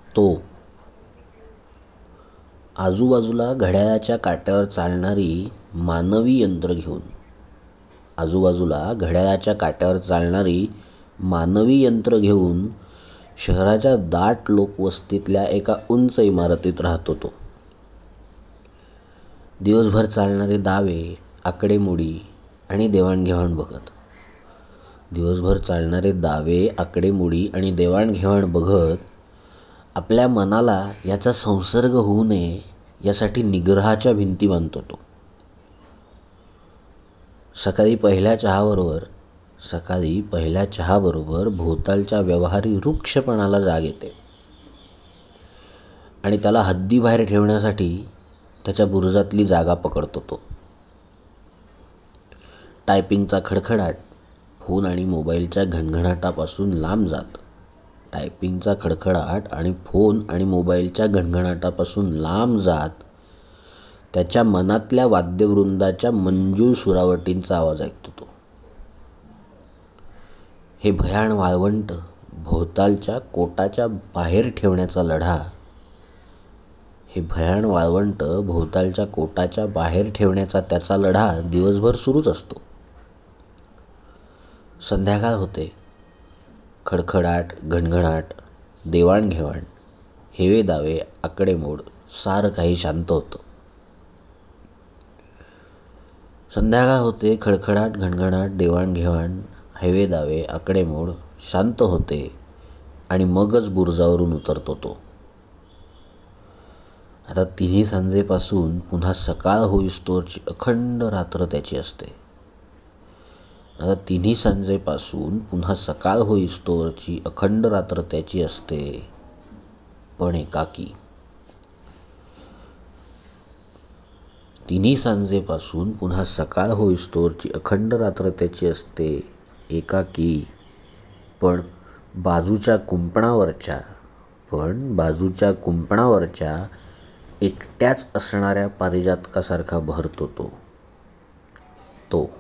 तो आजूबाजूला घड्याळाच्या काट्यावर चालणारी मानवी यंत्र घेऊन शहराच्या दाट लोकवस्तीतल्या एका उंच इमारतीत राहतो तो. दिवसभर चालणारे दावे, आकडेमोडी आणि देवाणघेवाण बघत आपल्या मनाला याचा संसर्ग होऊ नये यासाठी निग्रहाच्या भिंती बांधतो तो. सकाळी पहिल्या चहाबरोबर भोवतालच्या व्यवहारी वृक्षपणाला जाग येते आणि त्याला हद्दीबाहेर ठेवण्यासाठी त्याच्या बुरुजातली जागा पकडतो तो. टायपिंगचा खडखडाट फोन आणि मोबाईलच्या घणघणाटापासून लांब जात त्याच्या मनातल्या वाद्यवृंदाच्या मंजूळ सुरावटींचा आवाज ऐकतो तो. हे भयाण वाळवंट भोवतालच्या कोटाच्या बाहेर ठेवण्याचा त्याचा लढा दिवसभर सुरूच असतो. संध्याकाळ होते. खडखडाट, घणघणाट, देवाणघेवाण, हेवेदावे, आकडेमोड सारं काही शांत होतं. शांत होते आणि मगच बुरुजावरून उतरतो तो. आता तिन्ही सांजेपासून पुन्हा सकाळ होईस्तोवरची अखंड रात्र त्याची असते. पण एकाकी. पण बाजूच्या कुंपणावरच्या एकट्याच असणाऱ्या पारिजातकासारखा बहरतो तो.